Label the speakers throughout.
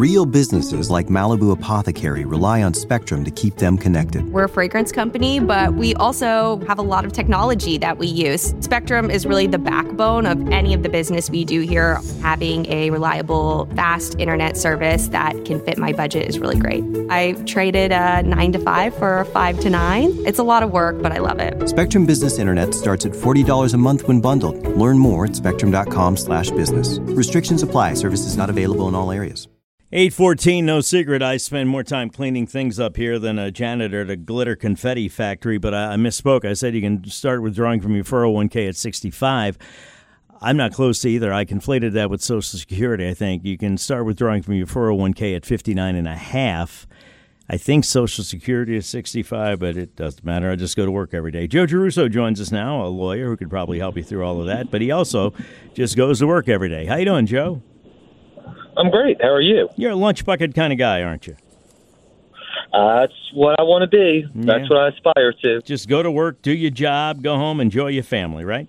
Speaker 1: Real businesses like Malibu Apothecary rely on Spectrum to keep them connected.
Speaker 2: We're a fragrance company, but we also have a lot of technology that we use. Spectrum is really the backbone of any of the business we do here. Having a reliable, fast internet service that can fit my budget is really great. I traded a 9 to 5 for a 5 to 9. It's a lot of work, but I love it.
Speaker 1: Spectrum Business Internet starts at $40 a month when bundled. Learn more at spectrum.com/business. Restrictions apply. Services not available in all areas.
Speaker 3: 8:14, no secret. I spend more time cleaning things up here than a janitor at a glitter confetti factory, but I misspoke. I said you can start withdrawing from your 401k at 65. I'm not close to either. I conflated that with Social Security, I think. You can start withdrawing from your 401k at 59 and a half. I think Social Security is 65, but it doesn't matter. I just go to work every day. Joe Giarrusso joins us now, a lawyer who could probably help you through all of that, but he also just goes to work every day. How you doing, Joe?
Speaker 4: I'm great. How are you?
Speaker 3: You're a lunch bucket kind of guy, aren't you?
Speaker 4: That's what I want to be. That's what I aspire to.
Speaker 3: Just go to work, do your job, go home, enjoy your family, right?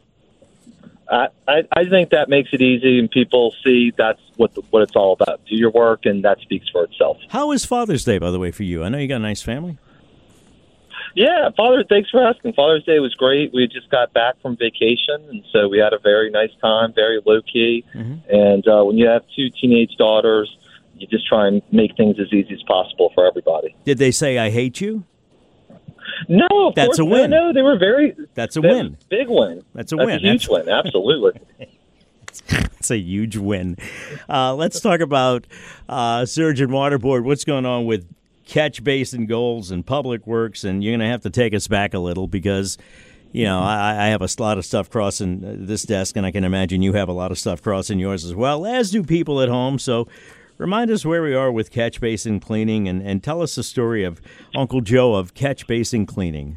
Speaker 4: I think that makes it easy, and people see that's what it's all about. Do your work, and that speaks for itself.
Speaker 3: How is Father's Day, by the way, for you? I know you got a nice family.
Speaker 4: Yeah, thanks for asking. Father's Day was great. We just got back from vacation, and so we had a very nice time, very low-key. Mm-hmm. And when you have two teenage daughters, you just try and make things as easy as possible for everybody.
Speaker 3: Did they say, I hate you?
Speaker 4: No, of
Speaker 3: That's
Speaker 4: course.
Speaker 3: A win.
Speaker 4: No, they were very...
Speaker 3: That's a win.
Speaker 4: Big win.
Speaker 3: That's a win.
Speaker 4: A huge win, absolutely.
Speaker 3: It's a huge win. Let's talk about Sewage and Water Board. What's going on with catch basin goals and public works? And you're going to have to take us back a little because, you know, I have a lot of stuff crossing this desk, and I can imagine you have a lot of stuff crossing yours as well, as do people at home. So remind us where we are with catch basin cleaning, and tell us the story of Uncle Joe of catch basin cleaning.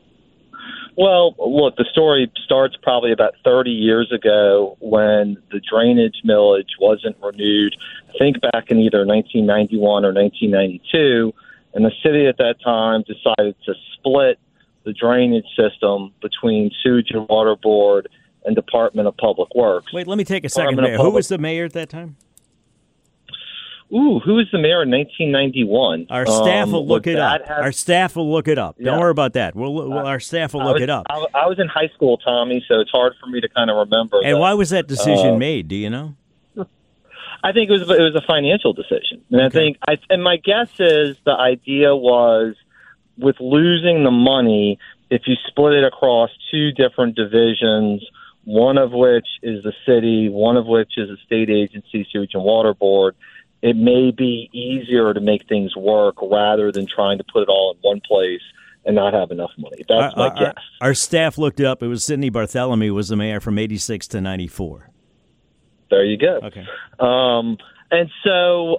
Speaker 4: Well, look, the story starts probably about 30 years ago when the drainage millage wasn't renewed. I think back in either 1991 or 1992, and the city at that time decided to split the drainage system between Sewage and Water Board and Department of Public Works.
Speaker 3: Wait, let me take a second there. Who was the mayor at that time?
Speaker 4: Ooh, who was the mayor in 1991?
Speaker 3: Our staff will look it up. Our staff will look it up.
Speaker 4: Yeah.
Speaker 3: Don't worry about that. Our staff will look it up.
Speaker 4: I was in high school, Tommy, so it's hard for me to kind of remember.
Speaker 3: And why was that decision made? Do you know?
Speaker 4: I think it was a financial decision, and okay. And my guess is the idea was with losing the money, if you split it across two different divisions, one of which is the city, one of which is a state agency, Sewage and Water Board, it may be easier to make things work rather than trying to put it all in one place and not have enough money. That's my guess.
Speaker 3: Our staff looked it up. It was Sidney Bartholomew was the mayor from 86 to 94.
Speaker 4: There you go.
Speaker 3: Okay.
Speaker 4: And so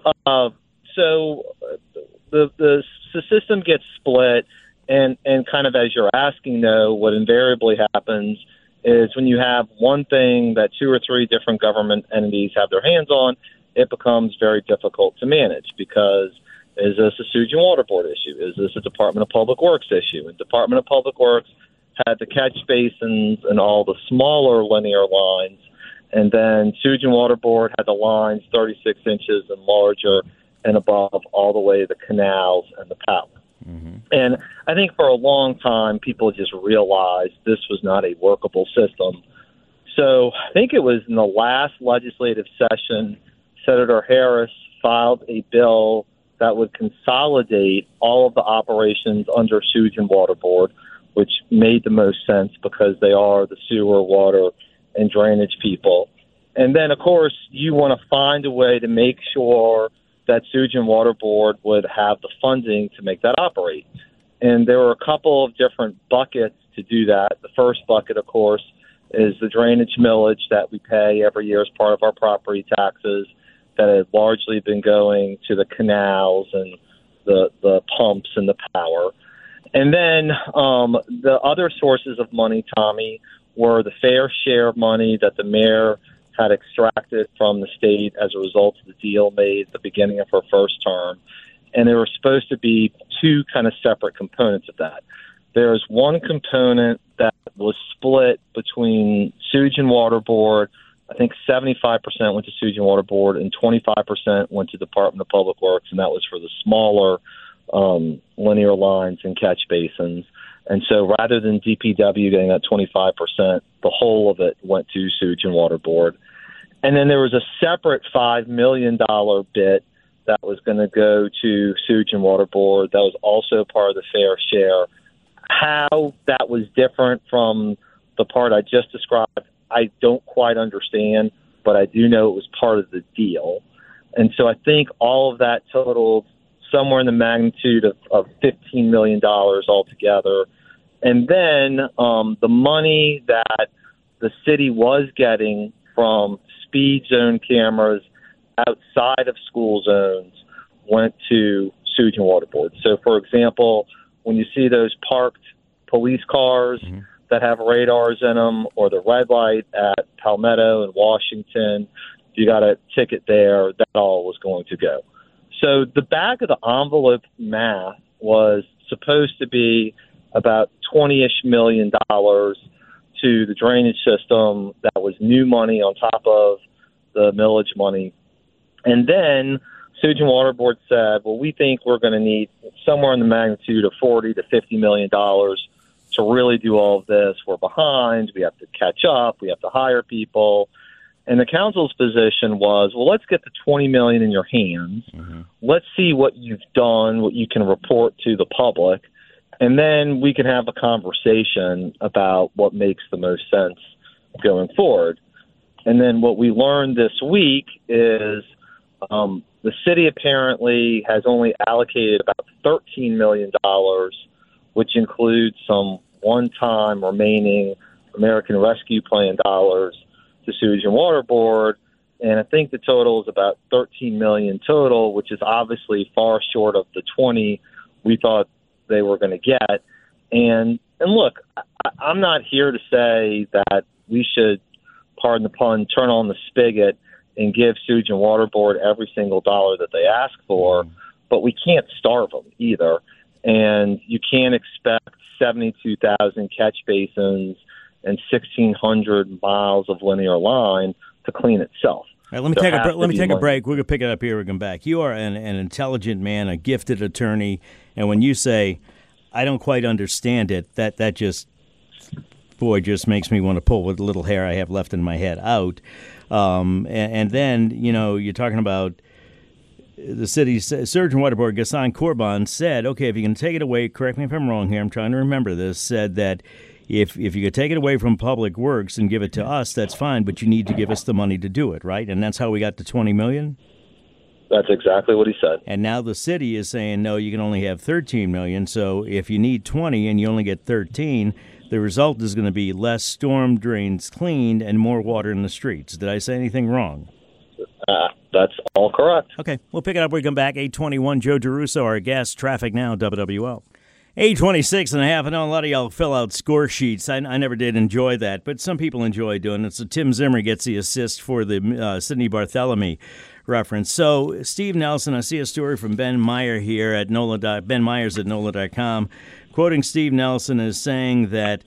Speaker 4: the system gets split, and kind of as you're asking, though, what invariably happens is when you have one thing that two or three different government entities have their hands on, it becomes very difficult to manage because is this a Sewage and Water Board issue? Is this a Department of Public Works issue? And Department of Public Works had the catch basins and all the smaller linear lines, and then Sewage and Water Board had the lines 36 inches and larger and above all the way to the canals and the power. Mm-hmm. And I think for a long time, people just realized this was not a workable system. So I think it was in the last legislative session, Senator Harris filed a bill that would consolidate all of the operations under Sewage and Water Board, which made the most sense because they are the sewer, water, and drainage people. And then, of course, you want to find a way to make sure that Sewage and Water Board would have the funding to make that operate. And there were a couple of different buckets to do that. The first bucket, of course, is the drainage millage that we pay every year as part of our property taxes that had largely been going to the canals and the pumps and the power. And then the other sources of money, Tommy, were the fair share money that the mayor had extracted from the state as a result of the deal made at the beginning of her first term. And there were supposed to be two kind of separate components of that. There's one component that was split between Sewage and Water Board I think 75% went to Sewage and Water Board and 25% went to Department of Public Works, and that was for the smaller linear lines and catch basins. And so rather than DPW getting that 25%, the whole of it went to Sewage and Water Board. And then there was a separate $5 million bit that was going to go to Sewage and Water Board. That was also part of the fair share. How that was different from the part I just described, I don't quite understand, but I do know it was part of the deal. And so I think all of that totaled somewhere in the magnitude of $15 million altogether. And then the money that the city was getting from speed zone cameras outside of school zones went to Sewage and Water Board. So, for example, when you see those parked police cars that have radars in them, or the red light at Palmetto and Washington, if you got a ticket there, that all was going to go. So the back of the envelope math was supposed to be about $20-ish million to the drainage system. That was new money on top of the millage money. And then Sewage and Water Board said, well, we think we're going to need somewhere in the magnitude of $40 to $50 million to really do all of this. We're behind. We have to catch up. We have to hire people. And the council's position was, well, let's get the $20 million in your hands. Let's see what you've done, what you can report to the public, and then we can have a conversation about what makes the most sense going forward. And then what we learned this week is the city apparently has only allocated about $13 million, which includes some one-time remaining American Rescue Plan dollars to Sewage and Water Board. And I think the total is about $13 million total, which is obviously far short of the 20 we thought they were going to get. And look, I'm not here to say that we should, pardon the pun, turn on the spigot and give Sewage and Water Board every single dollar that they ask for, but we can't starve them either. And you can't expect 72,000 catch basins and 1,600 miles of linear line to clean itself.
Speaker 3: All right, let me take a break. We're going to pick it up here. We're going back. You are an intelligent man, a gifted attorney, and when you say, I don't quite understand it, that just makes me want to pull what little hair I have left in my head out. And then, you're talking about the city's Sewage and Water Board, Ghassan Korban, said, okay, if you can take it away, correct me if I'm wrong here, I'm trying to remember this, said that if you could take it away from Public Works and give it to us, that's fine, but you need to give us the money to do it, right? And that's how we got to $20 million?
Speaker 4: That's exactly what he said.
Speaker 3: And now the city is saying, no, you can only have $13 million, so if you need 20 and you only get 13, the result is going to be less storm drains cleaned and more water in the streets. Did I say anything wrong?
Speaker 4: That's all correct.
Speaker 3: Okay, we'll pick it up when we come back. 8:21, Joe DeRusso, our guest, Traffic Now, WWL. 8:26 and a half. I know a lot of y'all fill out score sheets. I never did enjoy that, but some people enjoy doing it. So Tim Zimmer gets the assist for the Sidney Barthélemy reference. So Steve Nelson, I see a story from Ben Meyer here at NOLA. Ben Myers at NOLA.com. Quoting Steve Nelson is saying that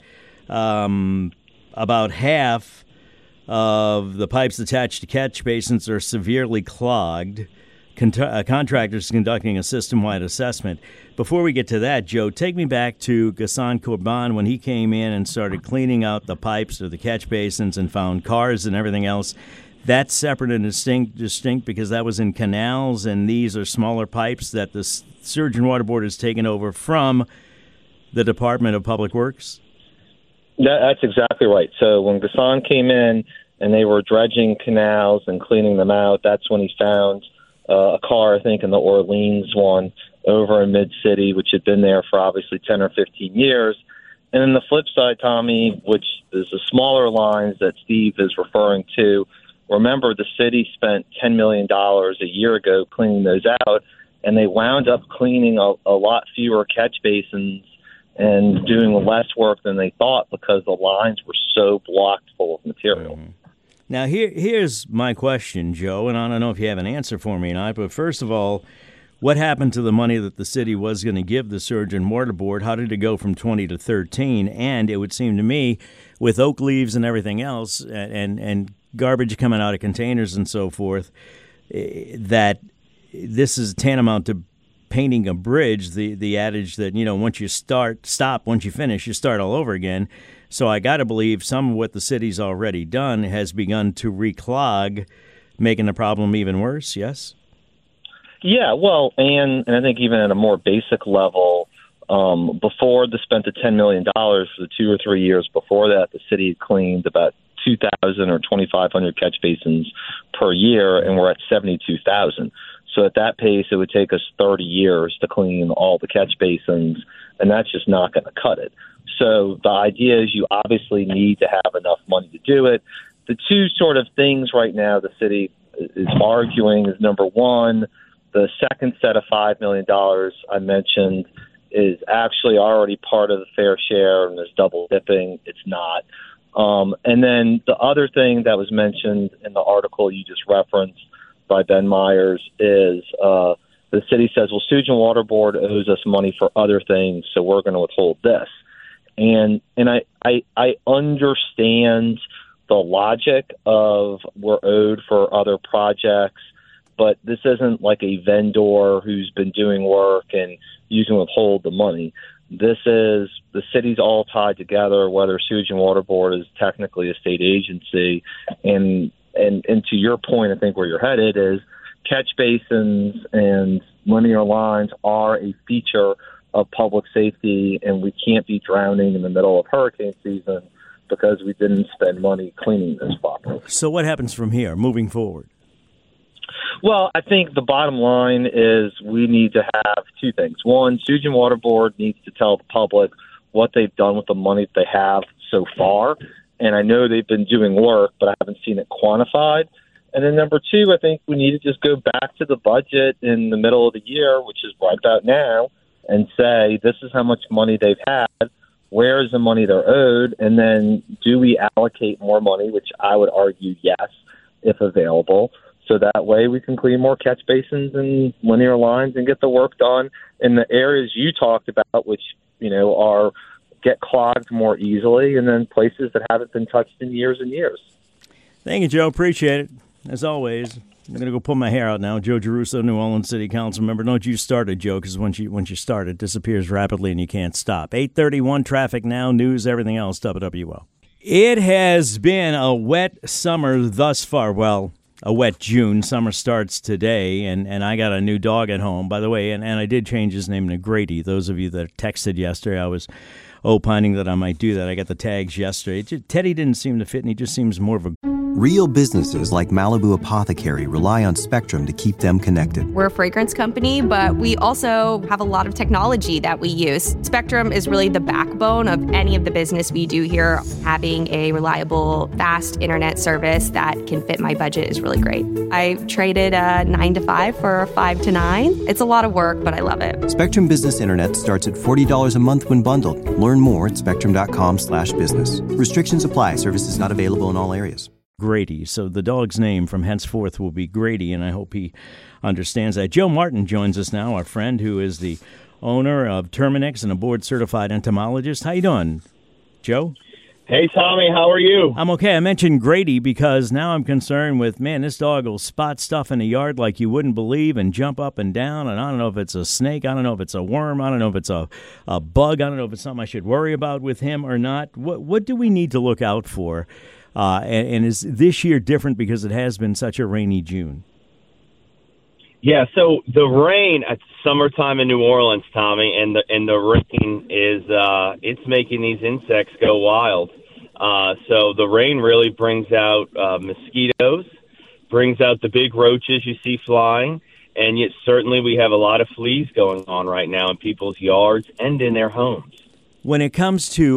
Speaker 3: about half of the pipes attached to catch basins are severely clogged. Contractors conducting a system-wide assessment. Before we get to that, Joe, take me back to Ghassan Korban when he came in and started cleaning out the pipes or the catch basins and found cars and everything else. That's separate and distinct because that was in canals, and these are smaller pipes that the Sewage and Water Board has taken over from the Department of Public Works?
Speaker 4: That's exactly right. So when Ghassan came in and they were dredging canals and cleaning them out, that's when he found a car, I think, in the Orleans one over in Mid-City, which had been there for obviously 10 or 15 years. And then the flip side, Tommy, which is the smaller lines that Steve is referring to, remember the city spent $10 million a year ago cleaning those out, and they wound up cleaning a lot fewer catch basins and doing less work than they thought because the lines were so blocked full of material.
Speaker 3: Mm-hmm. Now, here's my question, Joe, and I don't know if you have an answer for me or not, but first of all, what happened to the money that the city was going to give the Sewage and Water Board? How did it go from 20 to 13? And it would seem to me, with oak leaves and everything else, and garbage coming out of containers and so forth, that this is tantamount to painting a bridge, the adage that, once you stop, once you finish, you start all over again. So I got to believe some of what the city's already done has begun to reclog, making the problem even worse, yes?
Speaker 4: Yeah, well, and I think even at a more basic level, before the spent the $10 million for the 2 or 3 years before that, the city had cleaned about 2,000 or 2,500 catch basins per year, and we're at 72,000. So at that pace, it would take us 30 years to clean all the catch basins, and that's just not going to cut it. So the idea is you obviously need to have enough money to do it. The two sort of things right now the city is arguing is, number one, the second set of $5 million I mentioned is actually already part of the fair share, and there's double dipping. It's not. And then the other thing that was mentioned in the article you just referenced by Ben Myers is the city says, well, Sewage and Water Board owes us money for other things, so we're going to withhold this. And I understand the logic of we're owed for other projects, but this isn't like a vendor who's been doing work and you can withhold the money. This is the city's all tied together, whether Sewage and Water Board is technically a state agency. And to your point, I think where you're headed is catch basins and linear lines are a feature of public safety, and we can't be drowning in the middle of hurricane season because we didn't spend money cleaning this properly.
Speaker 3: So what happens from here, moving forward?
Speaker 4: Well, I think the bottom line is we need to have two things. One, Sewage and Water Board needs to tell the public what they've done with the money that they have so far. And I know they've been doing work, but I haven't seen it quantified. And then number two, I think we need to just go back to the budget in the middle of the year, which is right about now, and say this is how much money they've had, where is the money they're owed, and then do we allocate more money, which I would argue yes, if available. So that way we can clean more catch basins and linear lines and get the work done in the areas you talked about, which, get clogged more easily, and then places that haven't been touched in years and years.
Speaker 3: Thank you, Joe. Appreciate it. As always, I'm going to go pull my hair out now. Joe Giarrusso, New Orleans City Council member. Don't you start it, Joe, because once you start, it disappears rapidly and you can't stop. 8:31 traffic now, news, everything else, WWO. It has been a wet summer thus far. Well, a wet June. Summer starts today, and I got a new dog at home, by the way, and I did change his name to Grady. Those of you that texted yesterday, I was opining that I might do that. I got the tags yesterday. Teddy didn't seem to fit, and he just seems more of a...
Speaker 1: Real businesses like Malibu Apothecary rely on Spectrum to keep them connected.
Speaker 2: We're a fragrance company, but we also have a lot of technology that we use. Spectrum is really the backbone of any of the business we do here. Having a reliable, fast internet service that can fit my budget is really great. I traded a 9 to 5 for a 5 to 9. It's a lot of work, but I love it.
Speaker 1: Spectrum Business Internet starts at $40 a month when bundled. Learn more at spectrum.com/business. Restrictions apply. Services not available in all areas.
Speaker 3: Grady. So the dog's name from henceforth will be Grady, and I hope he understands that. Joe Martin joins us now, our friend who is the owner of Terminix and a board-certified entomologist. How you doing, Joe?
Speaker 5: Hey, Tommy, how are you?
Speaker 3: I'm okay. I mentioned Grady because now I'm concerned with, this dog will spot stuff in the yard like you wouldn't believe and jump up and down, and I don't know if it's a snake, I don't know if it's a worm, I don't know if it's a bug, I don't know if it's something I should worry about with him or not. What do we need to look out for? And is this year different because it has been such a rainy June?
Speaker 5: Yeah, so the rain at summertime in New Orleans, Tommy, and the rain is it's making these insects go wild. So the rain really brings out mosquitoes, brings out the big roaches you see flying, and yet certainly we have a lot of fleas going on right now in people's yards and in their homes.
Speaker 3: When it comes to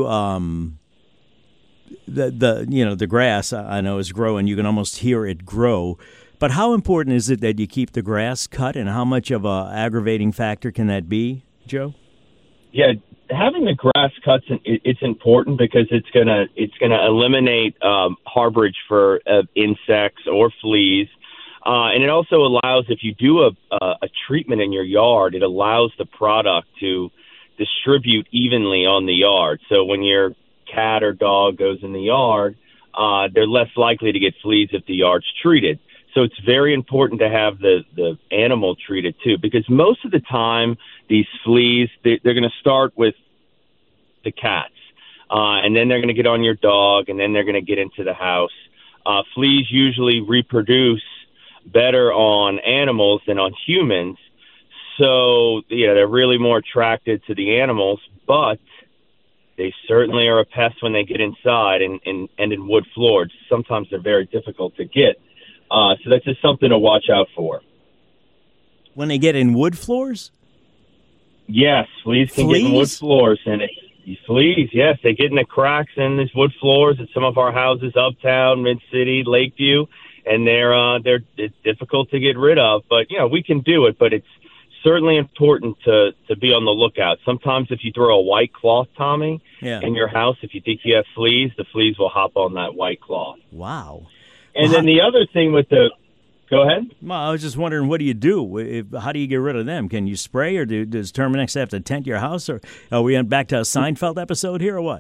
Speaker 3: the grass, I know is growing. You can almost hear it grow. But how important is it that you keep the grass cut, and how much of a aggravating factor can that be, Joe?
Speaker 5: Yeah, having the grass cuts, it's important because it's gonna eliminate harborage for insects or fleas, and it also allows, if you do a treatment in your yard, it allows the product to distribute evenly on the yard. So when your cat or dog goes in the yard, they're less likely to get fleas if the yard's treated. So it's very important to have the animal treated too, because most of the time these fleas, they're going to start with the cats, and then they're going to get on your dog, and then they're going to get into the house. Fleas usually reproduce better on animals than on humans. So, they're really more attracted to the animals, but they certainly are a pest when they get inside and in wood floors. Sometimes they're very difficult to get. So that's just something to watch out for.
Speaker 3: When they get in wood floors?
Speaker 5: Yes, fleas can get in wood floors. And fleas, yes, they get in the cracks in these wood floors at some of our houses uptown, Mid-City, Lakeview, and they're difficult to get rid of. But, we can do it, but it's certainly important to be on the lookout. Sometimes if you throw a white cloth, Tommy, in your house, if you think you have fleas, the fleas will hop on that white cloth.
Speaker 3: Wow.
Speaker 5: And then the other thing with go ahead.
Speaker 3: Well, I was just wondering, what do you do? How do you get rid of them? Can you spray, or does Terminix have to tent your house? Or are we back to a Seinfeld episode here, or what?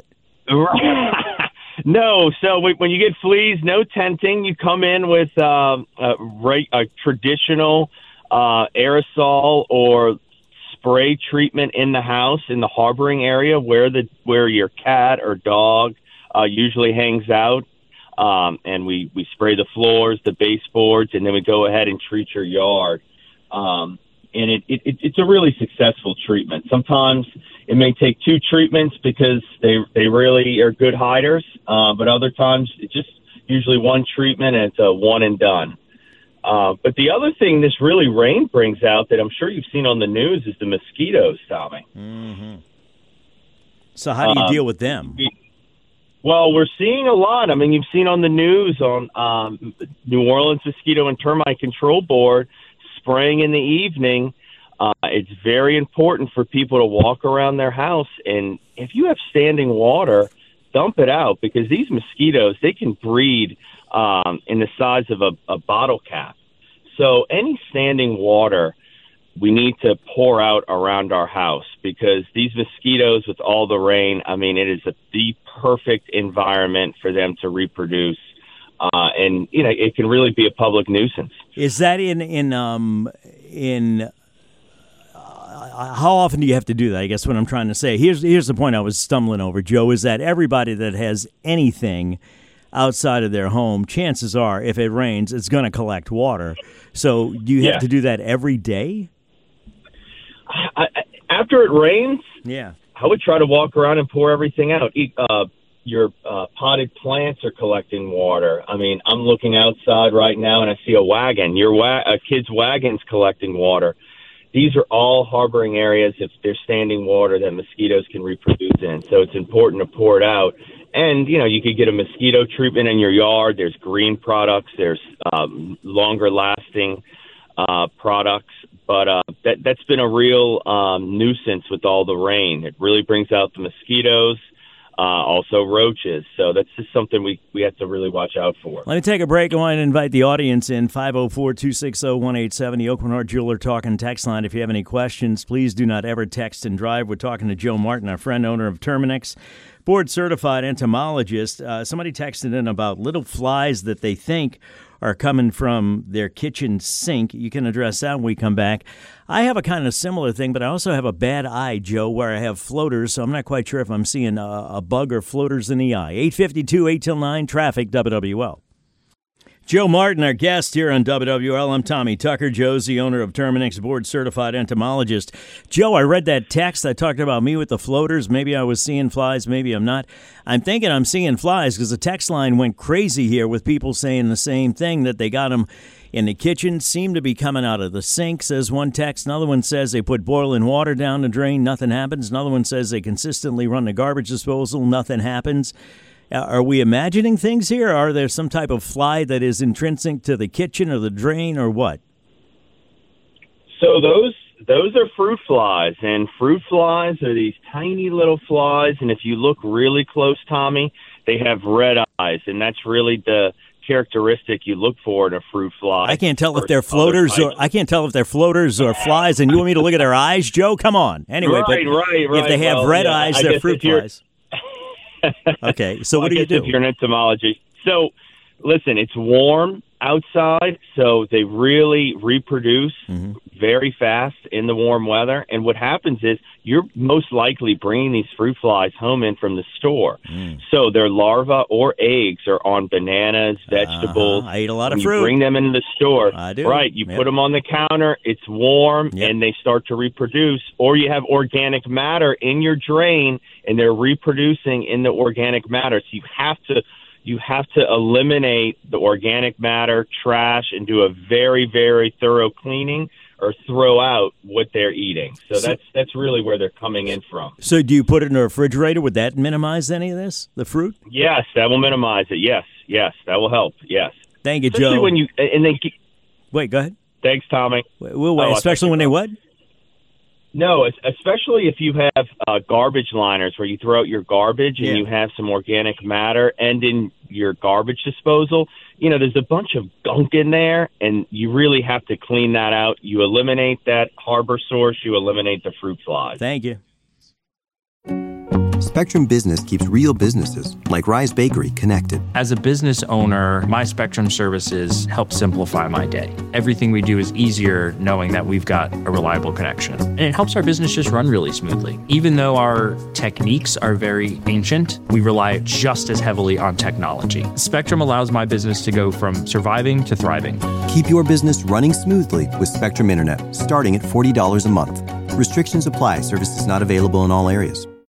Speaker 5: No. So when you get fleas, no tenting. You come in with a traditional aerosol or spray treatment in the house, in the harboring area where your cat or dog usually hangs out. And we spray the floors, the baseboards, and then we go ahead and treat your yard. And it's a really successful treatment. Sometimes it may take 2 treatments because they really are good hiders. But other times it's just usually 1 treatment and it's a one and done. But the other thing this really rain brings out that I'm sure you've seen on the news is the mosquitoes, Tommy.
Speaker 3: Mm-hmm. So how do you deal with them?
Speaker 5: Well, we're seeing a lot. I mean, you've seen on the news on New Orleans Mosquito and Termite Control Board spraying in the evening. It's very important for people to walk around their house. And if you have standing water, dump it out, because these mosquitoes, they can breed in the size of a bottle cap. So any standing water we need to pour out around our house, because these mosquitoes, with all the rain, I mean, it is the perfect environment for them to reproduce. And, it can really be a public nuisance.
Speaker 3: Is that how often do you have to do that? I guess what I'm trying to say. Here's the point I was stumbling over, Joe, is that everybody that has anything outside of their home, chances are, if it rains, it's going to collect water. So do you have to do that every day?
Speaker 5: After it rains,
Speaker 3: I
Speaker 5: would try to walk around and pour everything out. Your potted plants are collecting water. I mean, I'm looking outside right now and I see a wagon. A kid's wagon's collecting water. These are all harboring areas, if they're standing water, that mosquitoes can reproduce in. So it's important to pour it out. And, you could get a mosquito treatment in your yard. There's green products. There's longer lasting products. But that's been a real nuisance with all the rain. It really brings out the mosquitoes, also roaches. So that's just something we have to really watch out for.
Speaker 3: Let me take a break. I want to invite the audience in, 504-260-1870, Oak Hart Jeweler Talking text line. If you have any questions, please do not ever text and drive. We're talking to Joe Martin, our friend, owner of Terminix, board-certified entomologist. Somebody texted in about little flies that they think are coming from their kitchen sink. You can address that when we come back. I have a kind of similar thing, but I also have a bad eye, Joe, where I have floaters, so I'm not quite sure if I'm seeing a bug or floaters in the eye. 852, 8 till 9, traffic, WWL. Joe Martin, our guest here on WWL. I'm Tommy Tucker. Joe's the owner of Terminix, board-certified entomologist. Joe, I read that text that talked about me with the floaters. Maybe I was seeing flies, maybe I'm not. I'm thinking I'm seeing flies because the text line went crazy here with people saying the same thing, that they got them in the kitchen, seem to be coming out of the sink, says one text. Another one says they put boiling water down the drain, nothing happens. Another one says they consistently run the garbage disposal, nothing happens. Are we imagining things here? Are there some type of fly that is intrinsic to the kitchen or the drain, or what?
Speaker 5: So those are fruit flies, and fruit flies are these tiny little flies, and if you look really close, Tommy, they have red eyes, and that's really the characteristic you look for in a fruit fly.
Speaker 3: I can't tell if they're floaters or flies, and you want me to look at their eyes, Joe? Come on. Anyway,
Speaker 5: right.
Speaker 3: If they have red eyes, they're fruit flies. Okay, so what do you do?
Speaker 5: If you're an entomologist, So, listen, it's warm outside, so they really reproduce very fast in the warm weather. And what happens is you're most likely bringing these fruit flies home in from the store. So their larvae or eggs are on bananas, vegetables.
Speaker 3: I eat a lot of
Speaker 5: when
Speaker 3: fruit.
Speaker 5: You bring them into the store.
Speaker 3: I do.
Speaker 5: Right. You put them on the counter. It's warm,
Speaker 3: Yep.
Speaker 5: and they start to reproduce. Or you have organic matter in your drain, and they're reproducing in the organic matter. So you have to eliminate the organic matter, trash, and do a very, very thorough cleaning or throw out what they're eating. So that's really where they're coming in from.
Speaker 3: So do you put it in a refrigerator? Would that minimize any of this, the fruit?
Speaker 5: Yes, that will minimize it. Yes, that will help. Yes.
Speaker 3: Thank you,
Speaker 5: Especially
Speaker 3: Joe.
Speaker 5: when you and then.
Speaker 3: Wait, go ahead.
Speaker 5: Thanks, Tommy.
Speaker 3: Wait,
Speaker 5: Oh,
Speaker 3: especially when they what?
Speaker 5: No, especially if you have garbage liners where you throw out your garbage and you have some organic matter, and in your garbage disposal, there's a bunch of gunk in there, and you really have to clean that out. You eliminate that harbor source, you eliminate the fruit flies.
Speaker 3: Thank you.
Speaker 1: Spectrum Business keeps real businesses, like Rise Bakery, connected.
Speaker 6: As a business owner, my Spectrum services help simplify my day. Everything we do is easier knowing that we've got a reliable connection. And it helps our business just run really smoothly. Even though our techniques are very ancient, we rely just as heavily on technology. Spectrum allows my business to go from surviving to thriving.
Speaker 1: Keep your business running smoothly with Spectrum Internet, starting at $40 a month. Restrictions apply. Services not available in all areas.